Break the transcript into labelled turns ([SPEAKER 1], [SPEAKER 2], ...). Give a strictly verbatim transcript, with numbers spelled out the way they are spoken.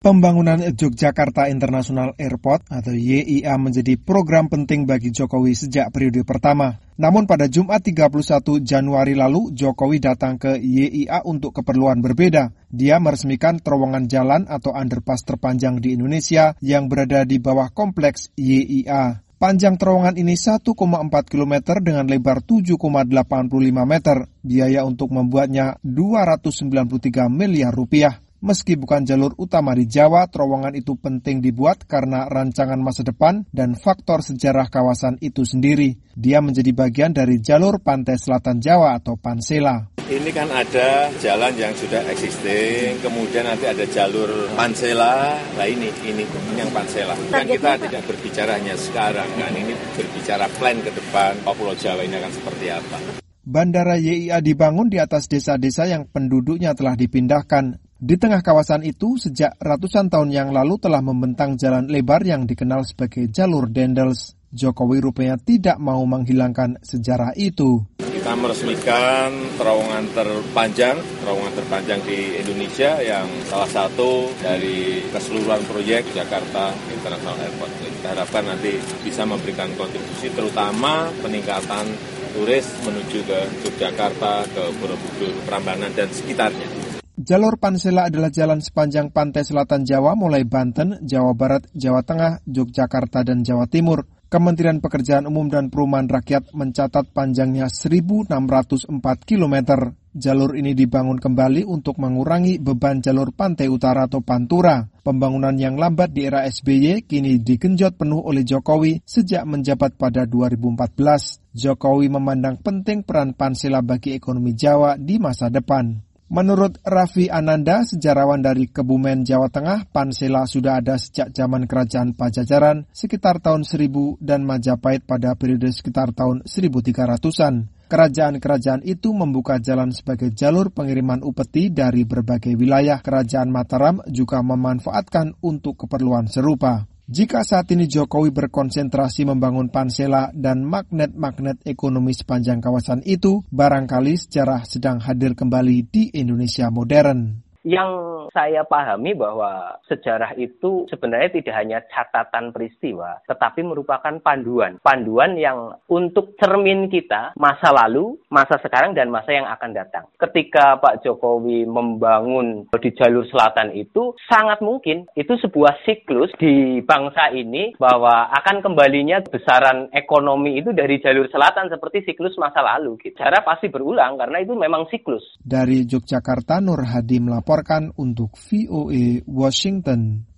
[SPEAKER 1] Pembangunan Yogyakarta International Airport atau Y I A menjadi program penting bagi Jokowi sejak periode pertama. Namun pada Jumat tiga puluh satu Januari lalu, Jokowi datang ke Y I A untuk keperluan berbeda. Dia meresmikan terowongan jalan atau underpass terpanjang di Indonesia yang berada di bawah kompleks Y I A. Panjang terowongan ini satu koma empat kilometer dengan lebar tujuh koma delapan puluh lima meter. Biaya untuk membuatnya dua ratus sembilan puluh tiga miliar rupiah. Meski bukan jalur utama di Jawa, terowongan itu penting dibuat karena rancangan masa depan dan faktor sejarah kawasan itu sendiri. Dia menjadi bagian dari jalur Pantai Selatan Jawa atau Pansela.
[SPEAKER 2] Ini kan ada jalan yang sudah existing, kemudian nanti ada jalur Pansela. Nah ini, ini, ini yang Pansela. Kan kita tidak berbicara hanya sekarang, kan ini berbicara plan ke depan, Pulau Jawa ini akan seperti apa.
[SPEAKER 1] Bandara Y I A dibangun di atas desa-desa yang penduduknya telah dipindahkan. Di tengah kawasan itu, sejak ratusan tahun yang lalu telah membentang jalan lebar yang dikenal sebagai jalur Dendels. Jokowi rupanya tidak mau menghilangkan sejarah itu.
[SPEAKER 2] Kita meresmikan terowongan terpanjang, terowongan terpanjang di Indonesia yang salah satu dari keseluruhan proyek Jakarta International Airport. Kita harapkan nanti bisa memberikan kontribusi terutama peningkatan turis menuju ke Yogyakarta, ke Borobudur, Prambanan, dan sekitarnya.
[SPEAKER 1] Jalur Pansela adalah jalan sepanjang pantai selatan Jawa mulai Banten, Jawa Barat, Jawa Tengah, Yogyakarta, dan Jawa Timur. Kementerian Pekerjaan Umum dan Perumahan Rakyat mencatat panjangnya seribu enam ratus empat kilometer. Jalur ini dibangun kembali untuk mengurangi beban jalur pantai utara atau Pantura. Pembangunan yang lambat di era S B Y kini digenjot penuh oleh Jokowi sejak menjabat pada dua ribu empat belas. Jokowi memandang penting peran Pansela bagi ekonomi Jawa di masa depan. Menurut Raffi Ananda, sejarawan dari Kebumen, Jawa Tengah, Pansela sudah ada sejak zaman Kerajaan Pajajaran sekitar tahun seribu dan Majapahit pada periode sekitar tahun seribu tiga ratusan. Kerajaan-kerajaan itu membuka jalan sebagai jalur pengiriman upeti dari berbagai wilayah. Kerajaan Mataram juga memanfaatkan untuk keperluan serupa. Jika saat ini Jokowi berkonsentrasi membangun Pansela dan magnet-magnet ekonomi sepanjang kawasan itu, barangkali sejarah sedang hadir kembali di Indonesia modern.
[SPEAKER 3] Yang saya pahami bahwa sejarah itu sebenarnya tidak hanya catatan peristiwa, tetapi merupakan panduan. Panduan yang untuk cermin kita masa lalu, masa sekarang, dan masa yang akan datang. Ketika Pak Jokowi membangun di jalur selatan itu, sangat mungkin itu sebuah siklus di bangsa ini bahwa akan kembalinya besaran ekonomi itu dari jalur selatan seperti siklus masa lalu. Sejarah pasti berulang karena itu memang siklus.
[SPEAKER 1] Dari Yogyakarta, Nur Hadi melaporkan untuk V O A Washington.